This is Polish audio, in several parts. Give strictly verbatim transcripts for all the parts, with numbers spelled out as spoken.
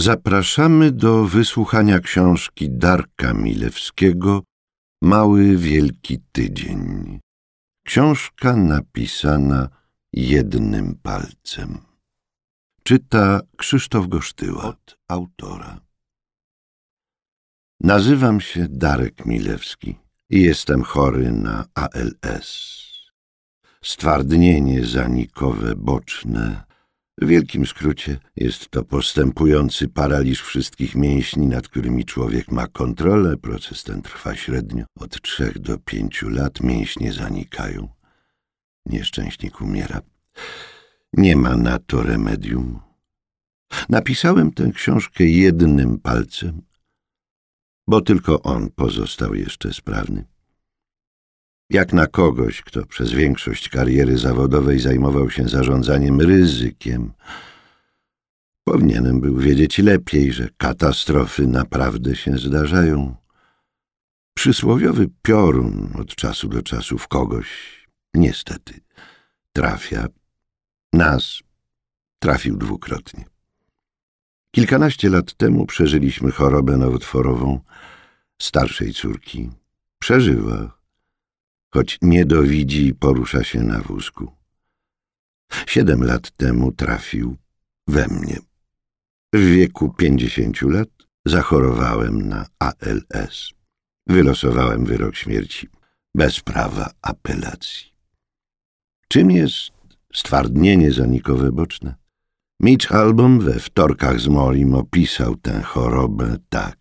Zapraszamy do wysłuchania książki Darka Milewskiego Mały Wielki Tydzień. Książka napisana jednym palcem. Czyta Krzysztof Gosztyła, od autora. Nazywam się Darek Milewski i jestem chory na A L S. Stwardnienie zanikowe boczne. W wielkim skrócie jest to postępujący paraliż wszystkich mięśni, nad którymi człowiek ma kontrolę. Proces ten trwa średnio od trzech do pięciu lat. Mięśnie zanikają. Nieszczęśnik umiera. Nie ma na to remedium. Napisałem tę książkę jednym palcem, bo tylko on pozostał jeszcze sprawny. Jak na kogoś, kto przez większość kariery zawodowej zajmował się zarządzaniem ryzykiem, powinienem był wiedzieć lepiej, że katastrofy naprawdę się zdarzają. Przysłowiowy piorun od czasu do czasu w kogoś, niestety, trafia. Nas trafił dwukrotnie. Kilkanaście lat temu przeżyliśmy chorobę nowotworową starszej córki. Przeżyła, choć nie dowidzi i porusza się na wózku. Siedem lat temu trafił we mnie. W wieku pięćdziesięciu lat zachorowałem na A L S. Wylosowałem wyrok śmierci bez prawa apelacji. Czym jest stwardnienie zanikowe boczne? Mitch Albom we Wtorkach z Morim opisał tę chorobę tak.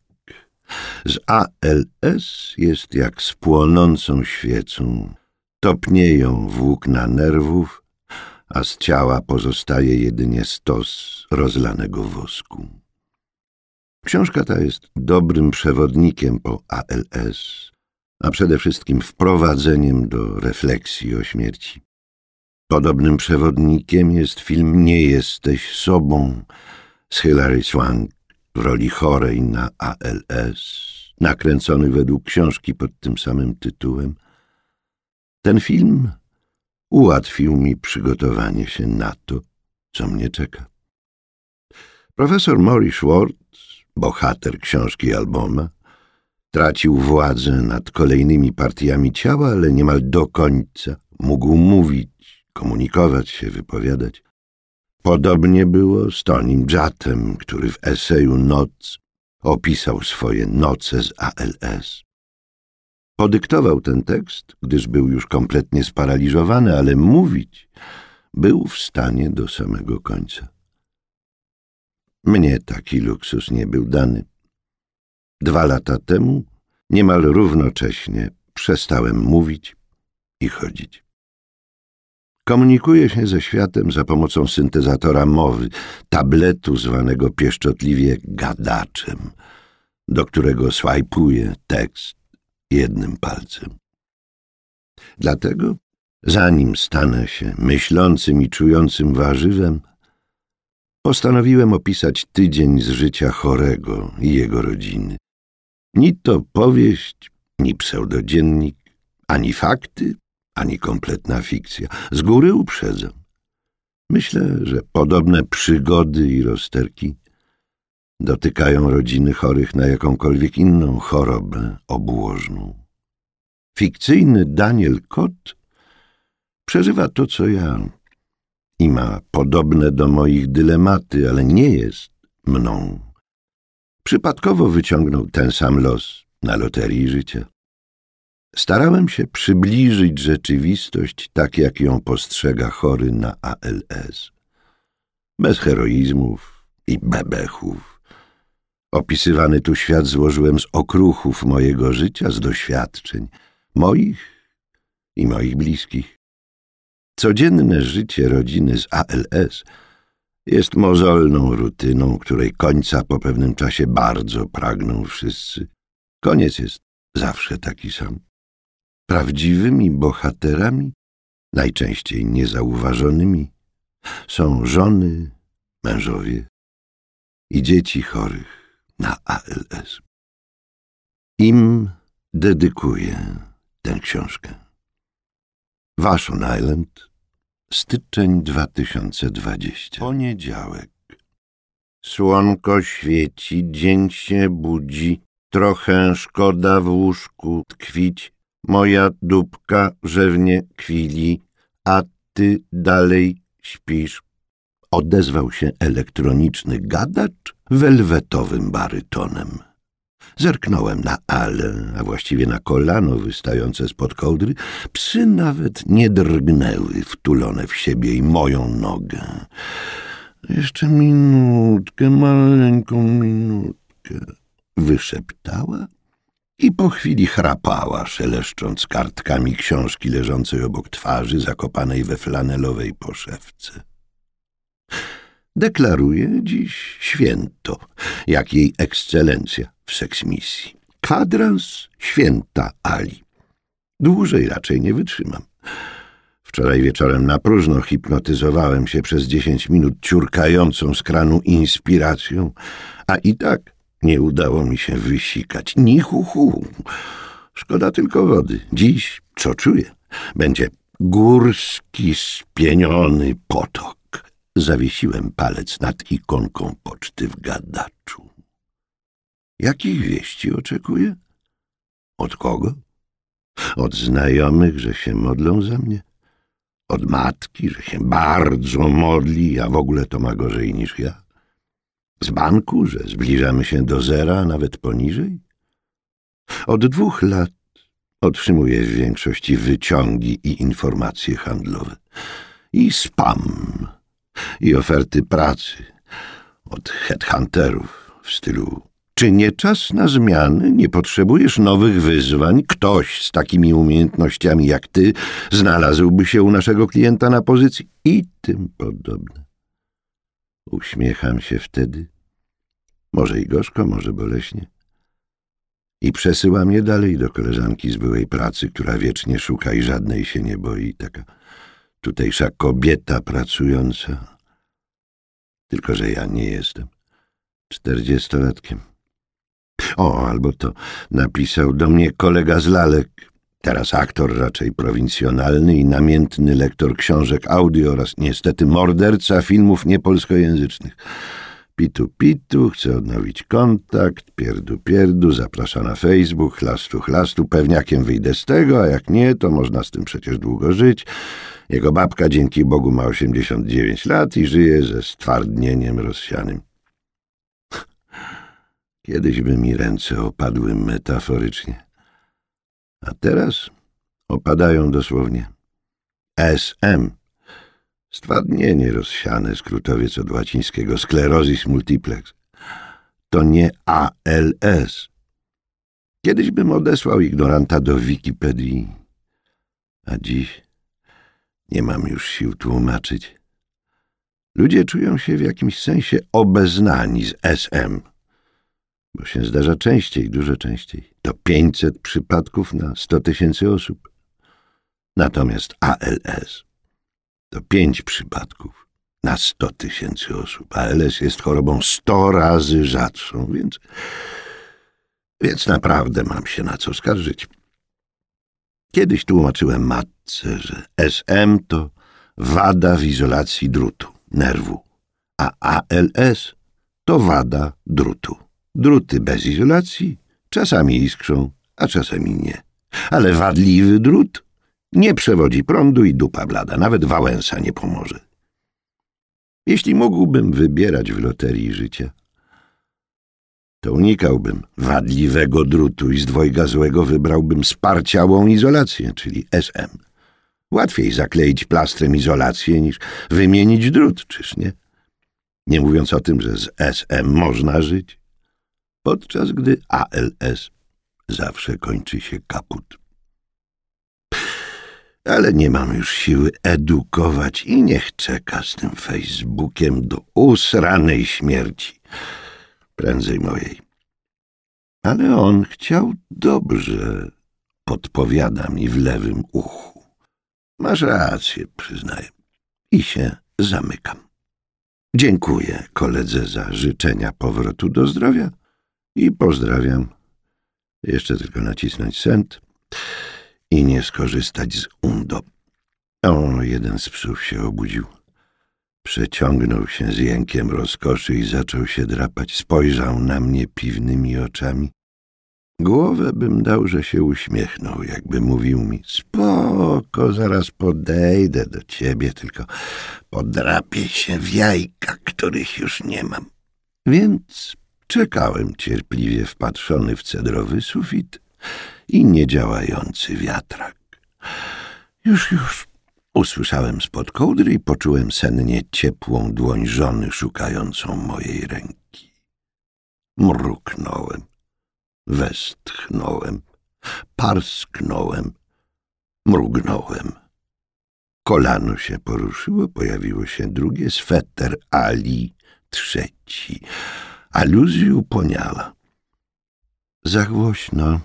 Z A L S jest jak z płonącą świecą. Topnieją włókna nerwów, a z ciała pozostaje jedynie stos rozlanego wosku. Książka ta jest dobrym przewodnikiem po A L S, a przede wszystkim wprowadzeniem do refleksji o śmierci. Podobnym przewodnikiem jest film Nie jesteś sobą z Hilary Swank w roli chorej na A L S, nakręcony według książki pod tym samym tytułem. Ten film ułatwił mi przygotowanie się na to, co mnie czeka. Profesor Maury Schwartz, bohater książki Alboma, tracił władzę nad kolejnymi partiami ciała, ale niemal do końca mógł mówić, komunikować się, wypowiadać. Podobnie było z Tonym Jattem, który w eseju Noc opisał swoje noce z A L S. Podyktował ten tekst, gdyż był już kompletnie sparaliżowany, ale mówić był w stanie do samego końca. Mnie taki luksus nie był dany. Dwa lata temu, niemal równocześnie, przestałem mówić i chodzić. Komunikuję się ze światem za pomocą syntezatora mowy, tabletu zwanego pieszczotliwie gadaczem, do którego swajpuję tekst jednym palcem. Dlatego, zanim stanę się myślącym i czującym warzywem, postanowiłem opisać tydzień z życia chorego i jego rodziny. Ni to powieść, ni pseudodziennik, ani fakty, ani kompletna fikcja. Z góry uprzedzam. Myślę, że podobne przygody i rozterki dotykają rodziny chorych na jakąkolwiek inną chorobę obłożną. Fikcyjny Daniel Kot przeżywa to, co ja, i ma podobne do moich dylematy, ale nie jest mną. Przypadkowo wyciągnął ten sam los na loterii życia. Starałem się przybliżyć rzeczywistość tak, jak ją postrzega chory na A L S. Bez heroizmów i bebechów. Opisywany tu świat złożyłem z okruchów mojego życia, z doświadczeń moich i moich bliskich. Codzienne życie rodziny z A L S jest mozolną rutyną, której końca po pewnym czasie bardzo pragną wszyscy. Koniec jest zawsze taki sam. Prawdziwymi bohaterami, najczęściej niezauważonymi, są żony, mężowie i dzieci chorych na A L S. Im dedykuję tę książkę. Vashon Island, styczeń dwa tysiące dwudziesty. Poniedziałek. Słonko świeci, dzień się budzi, trochę szkoda w łóżku tkwić. Moja dupka rzewnie kwili, a ty dalej śpisz. Odezwał się elektroniczny gadacz welwetowym barytonem. Zerknąłem na Ale, a właściwie na kolano wystające spod kołdry. Psy nawet nie drgnęły, wtulone w siebie i moją nogę. Jeszcze minutkę, maleńką minutkę, wyszeptała i po chwili chrapała, szeleszcząc kartkami książki leżącej obok twarzy, zakopanej we flanelowej poszewce. Deklaruje dziś święto, jak jej ekscelencja w seksmisji. Kwadrans święta Ali. Dłużej raczej nie wytrzymam. Wczoraj wieczorem na próżno hipnotyzowałem się przez dziesięć minut ciurkającą z kranu inspiracją, a i tak nie udało mi się wysikać ni hu hu. Szkoda tylko wody. Dziś, co czuję, będzie górski spieniony potok. Zawiesiłem palec nad ikonką poczty w gadaczu. Jakich wieści oczekuję? Od kogo? Od znajomych, że się modlą za mnie? Od matki, że się bardzo modli, a w ogóle to ma gorzej niż ja? Z banku, że zbliżamy się do zera, a nawet poniżej? Od dwóch lat otrzymuję w większości wyciągi i informacje handlowe. I spam. I oferty pracy od headhunterów w stylu: czy nie czas na zmiany? Nie potrzebujesz nowych wyzwań? Ktoś z takimi umiejętnościami jak ty znalazłby się u naszego klienta na pozycji? I tym podobne. Uśmiecham się wtedy, może i gorzko, może boleśnie, i przesyłam je dalej do koleżanki z byłej pracy, która wiecznie szuka i żadnej się nie boi, taka tutejsza kobieta pracująca. Tylko że ja nie jestem czterdziestolatkiem. O, albo to napisał do mnie kolega z lalek, teraz aktor raczej prowincjonalny i namiętny lektor książek audio oraz niestety morderca filmów niepolskojęzycznych. Pitu, pitu, chce odnowić kontakt, pierdu, pierdu, zaprasza na Facebook, chlastu, chlastu, pewniakiem wyjdę z tego, a jak nie, to można z tym przecież długo żyć. Jego babka dzięki Bogu ma osiemdziesiąt dziewięć lat i żyje ze stwardnieniem rozsianym. Kiedyś by mi ręce opadły metaforycznie, a teraz opadają dosłownie. S M. Stwardnienie rozsiane, skrótowiec od łacińskiego sclerosis multiplex. To nie A L S. Kiedyś bym odesłał ignoranta do Wikipedii, a dziś nie mam już sił tłumaczyć. Ludzie czują się w jakimś sensie obeznani z S M, bo się zdarza częściej, dużo częściej. To pięćset przypadków na sto tysięcy osób. Natomiast A L S to pięć przypadków na sto tysięcy osób. A L S jest chorobą sto razy rzadszą, więc, więc naprawdę mam się na co skarżyć. Kiedyś tłumaczyłem matce, że S M to wada w izolacji drutu, nerwu, a A L S to wada drutu. Druty bez izolacji czasami iskrzą, a czasami nie. Ale wadliwy drut nie przewodzi prądu i dupa blada, nawet Wałęsa nie pomoże. Jeśli mógłbym wybierać w loterii życia, to unikałbym wadliwego drutu i z dwojga złego wybrałbym sparciałą izolację, czyli S M. Łatwiej zakleić plastrem izolację niż wymienić drut, czyż nie? Nie mówiąc o tym, że z S M można żyć, podczas gdy A L S zawsze kończy się kaput. Ale nie mam już siły edukować i niech czeka z tym Facebookiem do usranej śmierci. Prędzej mojej. Ale on chciał dobrze, podpowiada mi w lewym uchu. Masz rację, przyznaję. I się zamykam. Dziękuję koledze za życzenia powrotu do zdrowia i pozdrawiam. Jeszcze tylko nacisnąć send i nie skorzystać z undo. O, jeden z psów się obudził. Przeciągnął się z jękiem rozkoszy i zaczął się drapać. Spojrzał na mnie piwnymi oczami. Głowę bym dał, że się uśmiechnął, jakby mówił mi: spoko, zaraz podejdę do ciebie, tylko podrapię się w jajka, których już nie mam. Więc czekałem cierpliwie wpatrzony w cedrowy sufit i niedziałający wiatrak. Już, już usłyszałem spod kołdry i poczułem sennie ciepłą dłoń żony szukającą mojej ręki. Mruknąłem, westchnąłem, parsknąłem, mrugnąłem. Kolano się poruszyło, pojawiło się drugie, sweter Ali trzeci. Aluzju poniala. Za głośno.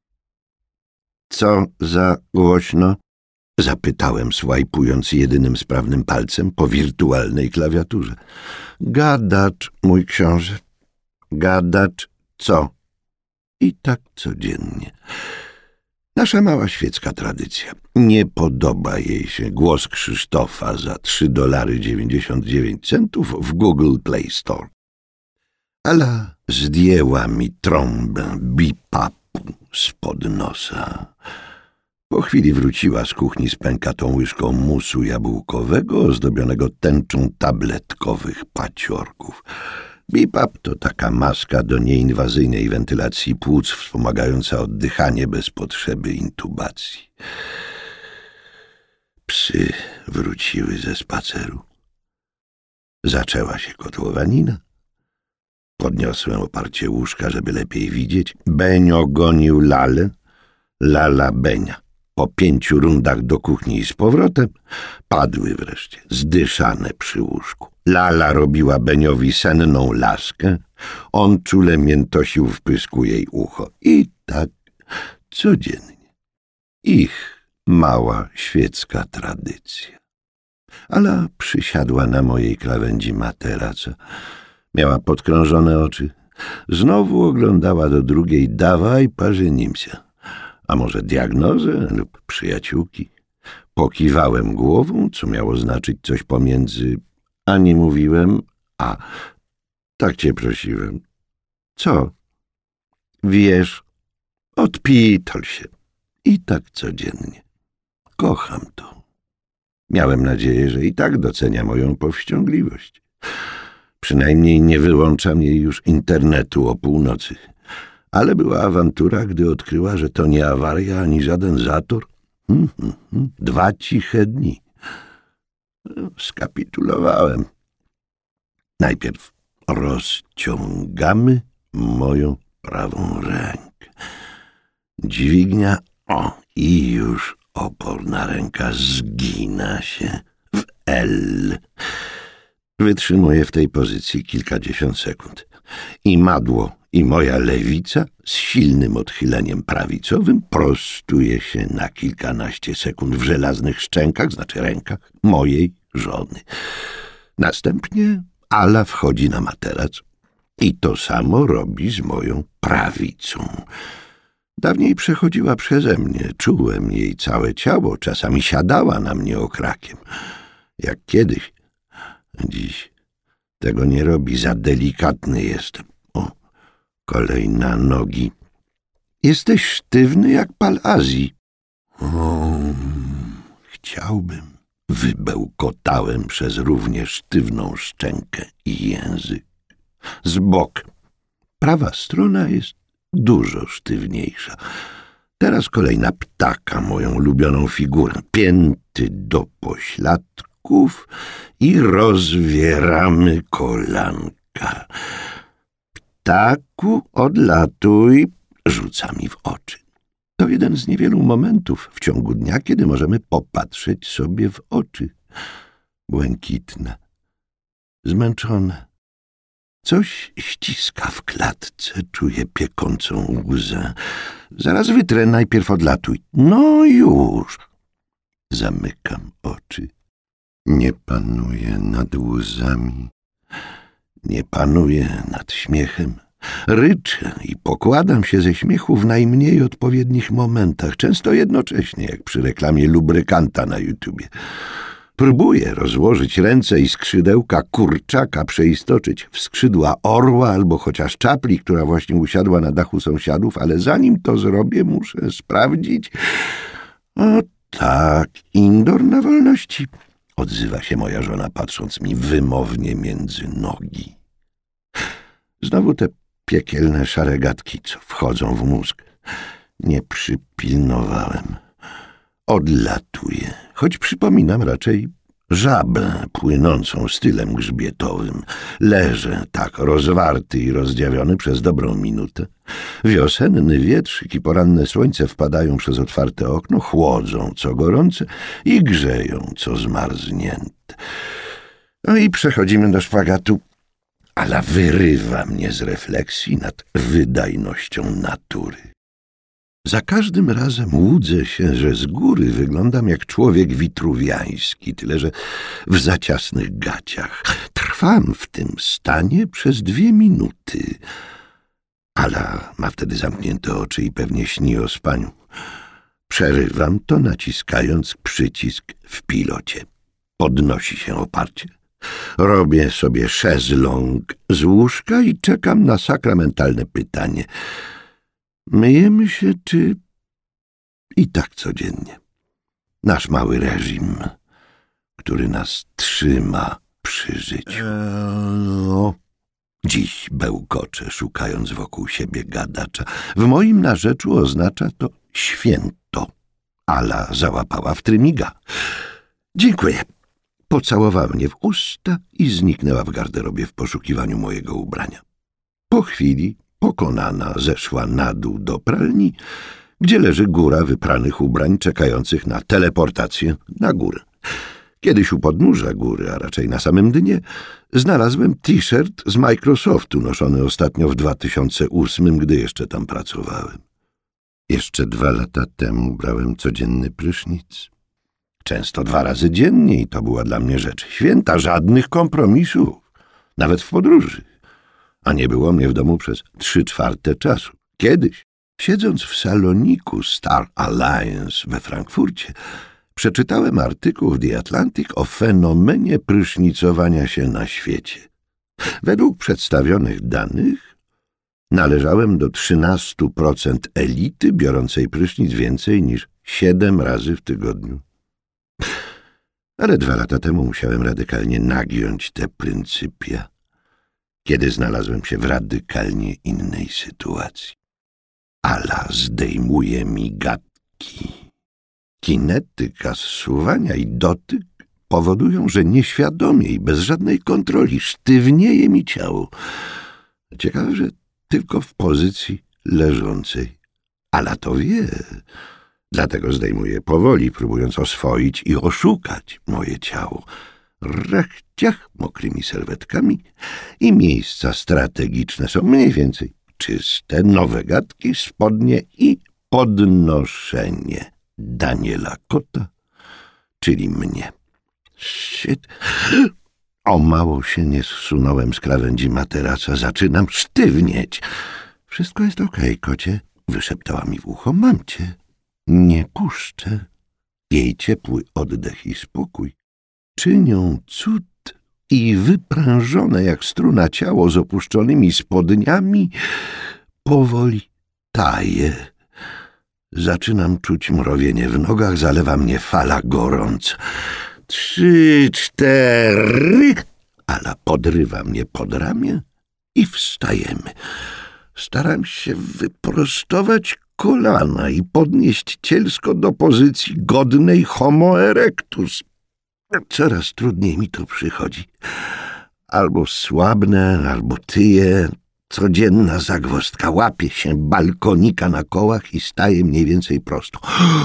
Co za głośno? Zapytałem, swajpując jedynym sprawnym palcem po wirtualnej klawiaturze. Gadacz, mój książę. Gadacz co? I tak codziennie. Nasza mała świecka tradycja. Nie podoba jej się głos Krzysztofa za trzy dolary dziewięćdziesiąt dziewięć centów w Google Play Store. Ala zdjęła mi trąbę bipapu spod nosa. Po chwili wróciła z kuchni z pękatą łyżką musu jabłkowego ozdobionego tęczą tabletkowych paciorków. Bipap to taka maska do nieinwazyjnej wentylacji płuc, wspomagająca oddychanie bez potrzeby intubacji. Psy wróciły ze spaceru. Zaczęła się kotłowanina. Podniosłem oparcie łóżka, żeby lepiej widzieć. Benio gonił Lalę, Lala Benia. Po pięciu rundach do kuchni i z powrotem padły wreszcie, zdyszane przy łóżku. Lala robiła Beniowi senną laskę, on czule miętosił w pysku jej ucho. I tak codziennie. Ich mała świecka tradycja. Ala przysiadła na mojej krawędzi materaca. Miała podkrążone oczy. Znowu oglądała do drugiej. Dawaj, parzenimся. A może diagnozę lub przyjaciółki? Pokiwałem głową, co miało znaczyć coś pomiędzy a nie mówiłem, a tak cię prosiłem. Co? Wiesz, odpitol się. I tak codziennie. Kocham to. Miałem nadzieję, że i tak docenia moją powściągliwość. Przynajmniej nie wyłączam jej już internetu o północy. Ale była awantura, gdy odkryła, że to nie awaria ani żaden zator. Hmm, hmm, hmm. Dwa ciche dni. Skapitulowałem. Najpierw rozciągamy moją prawą rękę. Dźwignia, o, i już oporna ręka zgina się w L. Wytrzymuję w tej pozycji kilkadziesiąt sekund. I madło, i moja lewica z silnym odchyleniem prawicowym prostuje się na kilkanaście sekund w żelaznych szczękach, znaczy rękach mojej żony. Następnie Ala wchodzi na materac i to samo robi z moją prawicą. Dawniej przechodziła przeze mnie, czułem jej całe ciało, czasami siadała na mnie okrakiem, jak kiedyś. Dziś tego nie robi, za delikatny jestem. O, kolej na nogi. Jesteś sztywny jak pal Azji. O, chciałbym. Wybełkotałem przez równie sztywną szczękę i język. Z boku. Prawa strona jest dużo sztywniejsza. Teraz kolej na ptaka, moją ulubioną figurę. Pięty do pośladków i rozwieramy kolanka. Ptaku, odlatuj, rzuca mi w oczy. To jeden z niewielu momentów w ciągu dnia, kiedy możemy popatrzeć sobie w oczy. Błękitne, zmęczone. Coś ściska w klatce, czuję piekącą łzę. Zaraz wytrę, najpierw odlatuj. No już. Zamykam oczy. Nie panuję nad łzami. Nie panuję nad śmiechem. Ryczę i pokładam się ze śmiechu w najmniej odpowiednich momentach, często jednocześnie, jak przy reklamie lubrykanta na YouTubie. Próbuję rozłożyć ręce i skrzydełka kurczaka przeistoczyć w skrzydła orła albo chociaż czapli, która właśnie usiadła na dachu sąsiadów, ale zanim to zrobię, muszę sprawdzić. O tak, indoor na wolności, odzywa się moja żona, patrząc mi wymownie między nogi. Znowu te piekielne szare gadki, co wchodzą w mózg. Nie przypilnowałem. Odlatuję, choć przypominam raczej żabę płynącą stylem grzbietowym. Leżę tak rozwarty i rozdziawiony przez dobrą minutę. Wiosenny wietrzyk i poranne słońce wpadają przez otwarte okno, chłodzą co gorące i grzeją co zmarznięte. No i przechodzimy do szpagatu. Ala wyrywa mnie z refleksji nad wydajnością natury. Za każdym razem łudzę się, że z góry wyglądam jak człowiek witruwiański, tyle że w za ciasnych gaciach. Trwam w tym stanie przez dwie minuty. Ala ma wtedy zamknięte oczy i pewnie śni o spaniu. Przerywam to, naciskając przycisk w pilocie. Podnosi się oparcie. Robię sobie szezlong z łóżka i czekam na sakramentalne pytanie. Myjemy się, czy i tak codziennie? Nasz mały reżim, który nas trzyma przy życiu. No, dziś bełkoczę, szukając wokół siebie gadacza. W moim narzeczu oznacza to święto. Ala załapała w trymiga. Dziękuję. Pocałowała mnie w usta i zniknęła w garderobie w poszukiwaniu mojego ubrania. Po chwili pokonana zeszła na dół do pralni, gdzie leży góra wypranych ubrań czekających na teleportację na górę. Kiedyś u podnóża góry, a raczej na samym dnie, znalazłem t-shirt z Microsoftu noszony ostatnio w dwa tysiące ósmym, gdy jeszcze tam pracowałem. Jeszcze dwa lata temu brałem codzienny prysznic. Często dwa razy dziennie i to była dla mnie rzecz święta, żadnych kompromisów, nawet w podróży. A nie było mnie w domu przez trzy czwarte czasu. Kiedyś, siedząc w saloniku Star Alliance we Frankfurcie, przeczytałem artykuł w The Atlantic o fenomenie prysznicowania się na świecie. Według przedstawionych danych należałem do trzynastu procent elity biorącej prysznic więcej niż siedem razy w tygodniu. Ale dwa lata temu musiałem radykalnie nagiąć te pryncypia, kiedy znalazłem się w radykalnie innej sytuacji. Ala zdejmuje mi gadki. Kinetyka zsuwania i dotyk powodują, że nieświadomie i bez żadnej kontroli sztywnieje mi ciało. Ciekawe, że tylko w pozycji leżącej. Ala to wie, dlatego zdejmuje powoli, próbując oswoić i oszukać moje ciało. Rachciach mokrymi serwetkami i miejsca strategiczne są mniej więcej czyste, nowe gadki, spodnie i podnoszenie Daniela Kota, czyli mnie. Shit. O mało się nie zsunąłem z krawędzi materaca, zaczynam sztywnieć. Wszystko jest okej, kocie, wyszeptała mi w ucho. Mam cię. Nie puszczę. Jej ciepły oddech i spokój czynią cud i wyprężone jak struna ciało z opuszczonymi spodniami powoli taje. Zaczynam czuć mrowienie w nogach, zalewa mnie fala gorąca. Trzy, cztery. Ala podrywa mnie pod ramię i wstajemy. Staram się wyprostować kolana i podnieść cielsko do pozycji godnej homo erectus. Coraz trudniej mi to przychodzi. Albo słabnę, albo tyję. Codzienna zagwozdka, łapie się balkonika na kołach i staje mniej więcej prosto.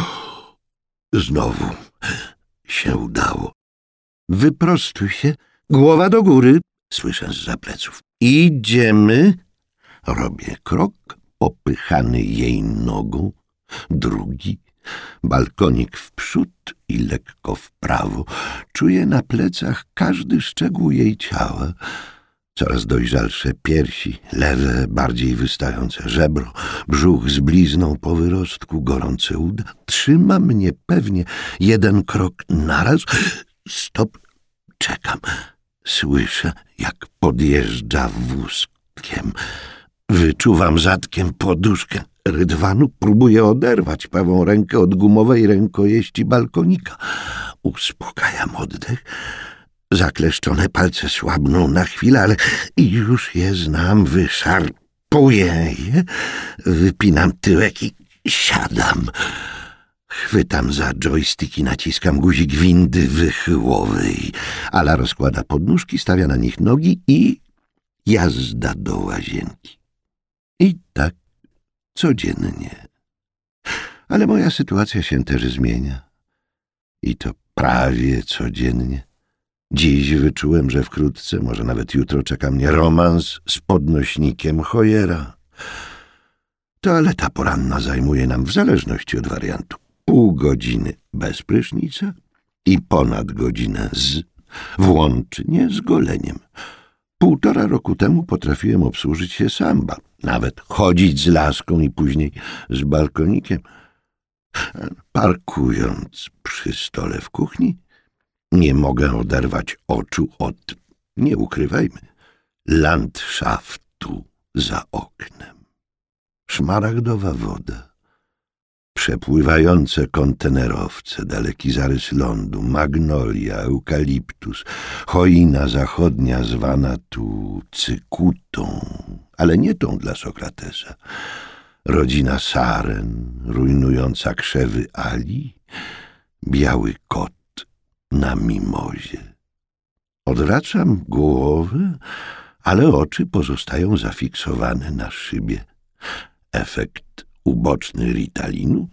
Znowu się udało. Wyprostuj się, głowa do góry, słyszę zza pleców. Idziemy. Robię krok, popychany jej nogą, drugi, balkonik w przód i lekko w prawo. Czuję na plecach każdy szczegół jej ciała. Coraz dojrzalsze piersi, lewe, bardziej wystające żebro, brzuch z blizną po wyrostku, gorące uda. Trzyma mnie pewnie jeden krok naraz Stop, czekam. Słyszę, jak podjeżdża wózkiem. Wyczuwam zadkiem poduszkę rydwanu. Próbuję oderwać prawą rękę od gumowej rękojeści balkonika. Uspokajam oddech. Zakleszczone palce słabną na chwilę, ale już je znam. Wyszarpuję je, wypinam tyłek i siadam. Chwytam za joystick i naciskam guzik windy wychyłowej. Ala rozkłada podnóżki, stawia na nich nogi i jazda do łazienki. I tak codziennie. Ale moja sytuacja się też zmienia. I to prawie codziennie. Dziś wyczułem, że wkrótce, może nawet jutro, czeka mnie romans z podnośnikiem Hojera. Toaleta poranna zajmuje nam, w zależności od wariantu, pół godziny bez prysznica i ponad godzinę z, włącznie z goleniem. Półtora roku temu potrafiłem obsłużyć się sam, ba, nawet chodzić z laską i później z balkonikiem. Parkując przy stole w kuchni, nie mogę oderwać oczu od, nie ukrywajmy, landszaftu za oknem. Szmaragdowa woda, przepływające kontenerowce, daleki zarys lądu, magnolia, eukaliptus, choina zachodnia zwana tu cykutą, ale nie tą dla Sokratesa, rodzina saren, rujnująca krzewy Ali, biały kot na mimozie. Odwracam głowę, ale oczy pozostają zafiksowane na szybie. Efekt uboczny Ritalinu?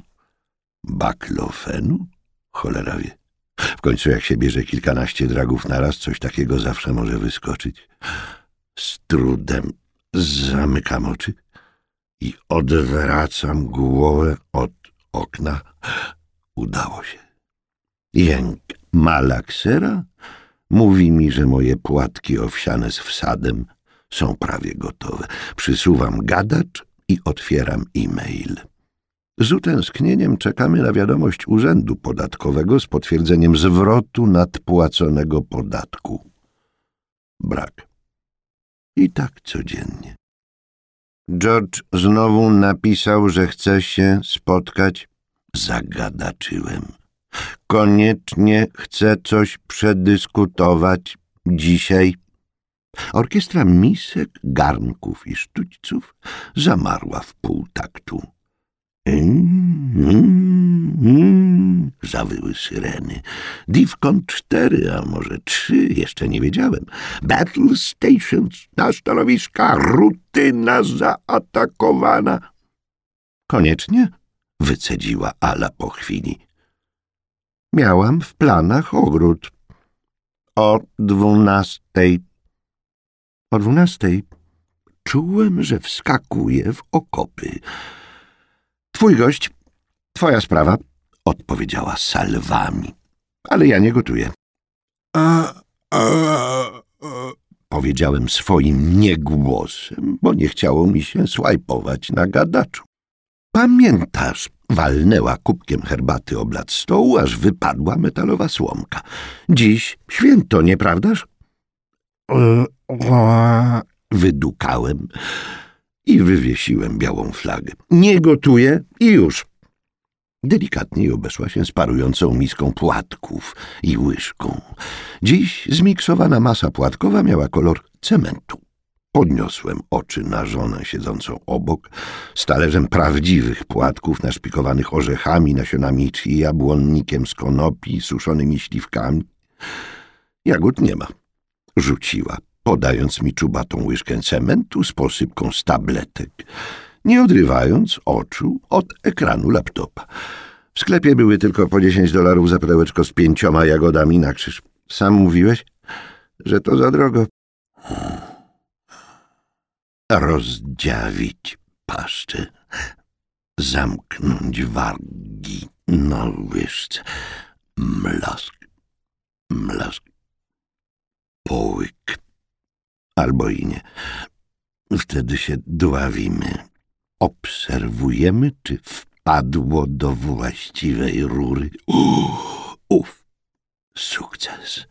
Baklofenu? Cholera wie. W końcu jak się bierze kilkanaście dragów naraz, coś takiego zawsze może wyskoczyć. Z trudem zamykam oczy i odwracam głowę od okna. Udało się. Jęk malaksera mówi mi, że moje płatki owsiane z wsadem są prawie gotowe. Przysuwam gadacz i otwieram e-mail. Z utęsknieniem czekamy na wiadomość Urzędu Podatkowego z potwierdzeniem zwrotu nadpłaconego podatku. Brak. I tak codziennie. George znowu napisał, że chce się spotkać. Zagadaczyłem. Koniecznie chce coś przedyskutować dzisiaj. Orkiestra misek, garnków i sztućców zamarła w pół taktu. Mm, mm, mm, zawyły syreny. Divcon cztery, a może trzy, jeszcze nie wiedziałem. Battle stations, na stanowiska, rutyna zaatakowana. Koniecznie? Wycedziła Ala po chwili. Miałam w planach ogród. O dwunastej. O dwunastej czułem, że wskakuję w okopy. Twój gość, twoja sprawa, odpowiedziała salwami. Ale ja nie gotuję. A, a, a, powiedziałem swoim niegłosem, bo nie chciało mi się swajpować na gadaczu. Pamiętasz, walnęła kubkiem herbaty o blat stołu, aż wypadła metalowa słomka. Dziś święto, nieprawdaż? Wydukałem i wywiesiłem białą flagę. Nie gotuję i już. Delikatnie obeszła się z parującą miską płatków i łyżką. Dziś zmiksowana masa płatkowa miała kolor cementu. Podniosłem oczy na żonę siedzącą obok, z talerzem prawdziwych płatków naszpikowanych orzechami, nasionami chia, błonnikiem z konopi, suszonymi śliwkami. Jagód nie ma. Rzuciła, podając mi czubatą łyżkę cementu z posypką z tabletek, nie odrywając oczu od ekranu laptopa. W sklepie były tylko po dziesięć dolarów za pudełeczko z pięcioma jagodami na krzyż. Sam mówiłeś, że to za drogo. Rozdziawić paszczę, zamknąć wargi na łyżce, mlask, mlask, połyk, albo i nie. Wtedy się dławimy, obserwujemy, czy wpadło do właściwej rury. Uff, Sukces.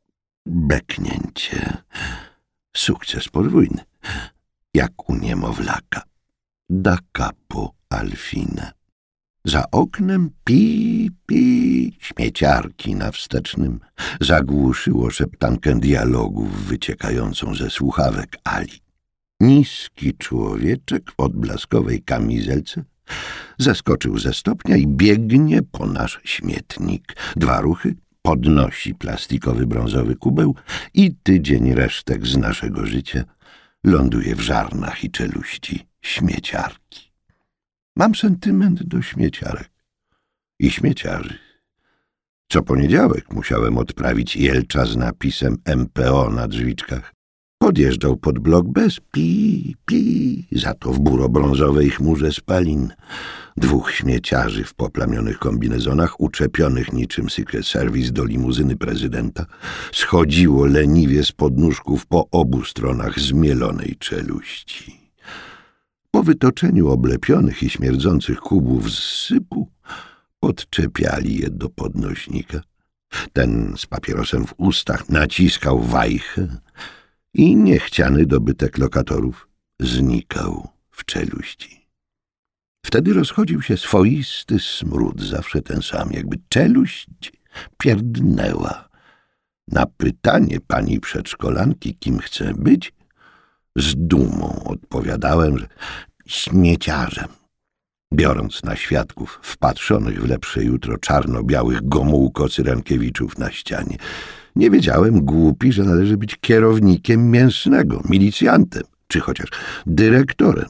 Beknięcie. Sukces podwójny. Jak u niemowlaka. Da capo al fine. Za oknem pi, pi, śmieciarki na wstecznym zagłuszyło szeptankę dialogów wyciekającą ze słuchawek Ali. Niski człowieczek w odblaskowej kamizelce zeskoczył ze stopnia i biegnie po nasz śmietnik. Dwa ruchy, podnosi plastikowy brązowy kubeł i tydzień resztek z naszego życia ląduje w żarnach i czeluści śmieciarki. Mam sentyment do śmieciarek i śmieciarzy. Co poniedziałek musiałem odprawić jelcza z napisem M P O na drzwiczkach. Podjeżdżał pod blok bez pi, pi, za to w buro-brązowej chmurze spalin. Dwóch śmieciarzy w poplamionych kombinezonach, uczepionych niczym Secret Service do limuzyny prezydenta, schodziło leniwie z podnóżków po obu stronach zmielonej czeluści. Po wytoczeniu oblepionych i śmierdzących kubów z sypu podczepiali je do podnośnika. Ten z papierosem w ustach naciskał wajchę i niechciany dobytek lokatorów znikał w czeluści. Wtedy rozchodził się swoisty smród, zawsze ten sam, jakby czeluść pierdnęła. Na pytanie pani przedszkolanki, kim chcę być, z dumą odpowiadałem, że śmieciarzem, biorąc na świadków wpatrzonych w lepsze jutro czarno-białych Gomułko-Cyrankiewiczów na ścianie. Nie wiedziałem, głupi, że należy być kierownikiem mięsnego, milicjantem, czy chociaż dyrektorem.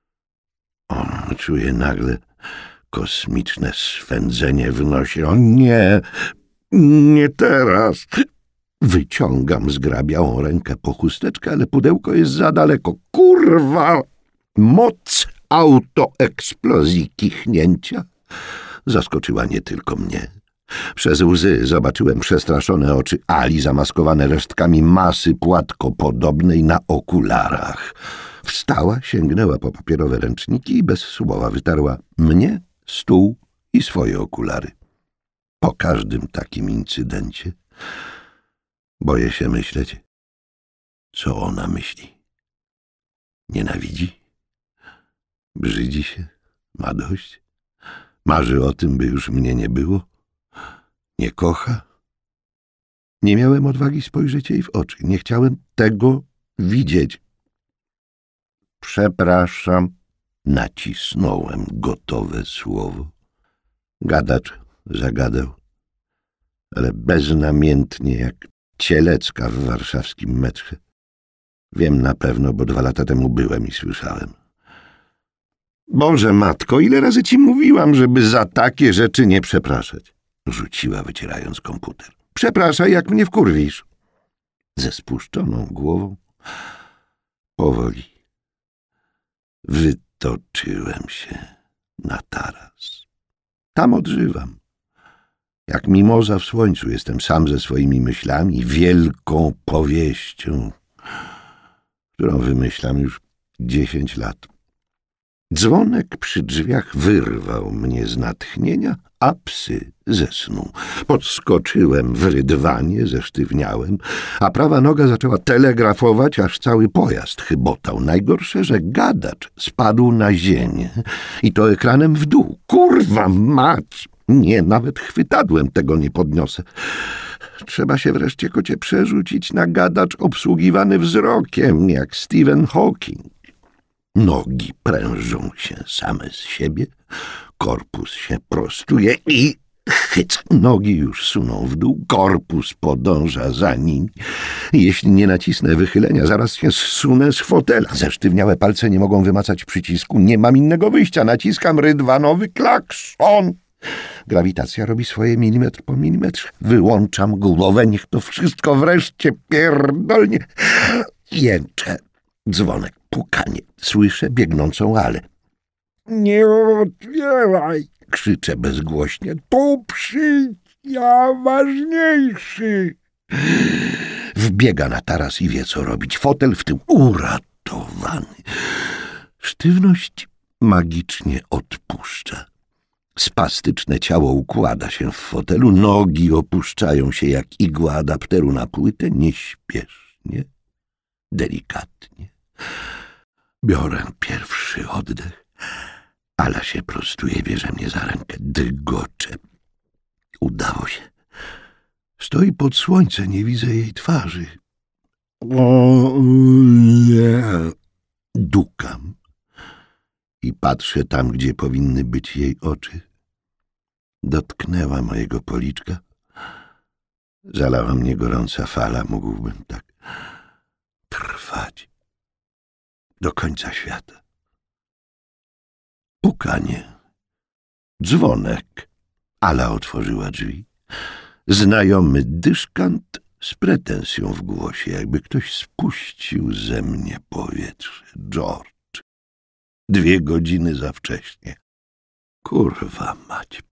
O, czuję nagle kosmiczne swędzenie w nosie. O nie, nie teraz. Wyciągam zgrabiałą rękę po chusteczkę, ale pudełko jest za daleko. Kurwa! Moc autoeksplozji kichnięcia zaskoczyła nie tylko mnie. Przez łzy zobaczyłem przestraszone oczy Ali zamaskowane resztkami masy płatkopodobnej na okularach. Wstała, sięgnęła po papierowe ręczniki i bez słowa wytarła mnie, stół i swoje okulary. Po każdym takim incydencie boję się myśleć, co ona myśli. Nienawidzi? Brzydzi się? Ma dość? Marzy o tym, by już mnie nie było? Nie kocha? Nie miałem odwagi spojrzeć jej w oczy. Nie chciałem tego widzieć. Przepraszam. Nacisnąłem gotowe słowo. Gadacz zagadał, ale beznamiętnie jak Cielecka w warszawskim metrze. Wiem na pewno, bo dwa lata temu byłem i słyszałem. Boże matko, ile razy ci mówiłam, żeby za takie rzeczy nie przepraszać? Rzuciła, wycierając komputer. Przepraszaj, jak mnie wkurwisz. Ze spuszczoną głową powoli wytoczyłem się na taras. Tam odżywam. Jak mimoza w słońcu jestem sam ze swoimi myślami, wielką powieścią, którą wymyślam już dziesięć lat. Dzwonek przy drzwiach wyrwał mnie z natchnienia, a psy ze snu. Podskoczyłem w rydwanie, zesztywniałem, a prawa noga zaczęła telegrafować, aż cały pojazd chybotał. Najgorsze, że gadacz spadł na ziemię i to ekranem w dół. Kurwa mać! Nie, nawet chwytadłem tego nie podniosę. Trzeba się wreszcie, kocie, przerzucić na gadacz obsługiwany wzrokiem, jak Stephen Hawking. Nogi prężą się same z siebie, korpus się prostuje i chyc. Nogi już suną w dół, korpus podąża za nim. Jeśli nie nacisnę wychylenia, zaraz się zsunę z fotela. Zesztywniałe palce nie mogą wymacać przycisku. Nie mam innego wyjścia. Naciskam rydwanowy klakson. Grawitacja robi swoje milimetr po milimetrze. Wyłączam głowę, niech to wszystko wreszcie pierdolnie. Jęczę. Dzwonek, pukanie. Słyszę biegnącą Ale. Nie otwieraj! Krzyczę bezgłośnie. Tu przyjdź, ja ważniejszy. Wbiega na taras i wie, co robić. Fotel w tył. Uratowany. Sztywność magicznie odpuszcza. Spastyczne ciało układa się w fotelu, nogi opuszczają się jak igła adapteru na płytę, nieśpiesznie, delikatnie. Biorę pierwszy oddech. Ala się prostuje, bierze mnie za rękę, dygocze. Udało się. Stoi pod słońce, nie widzę jej twarzy. O nie. Dukam i patrzę tam, gdzie powinny być jej oczy. Dotknęła mojego policzka. Zalała mnie gorąca fala. Mógłbym tak trwać do końca świata. Pukanie. Dzwonek. Ala otworzyła drzwi. Znajomy dyszkant z pretensją w głosie, jakby ktoś spuścił ze mnie powietrze. George. Dwie godziny za wcześnie. Kurwa mać,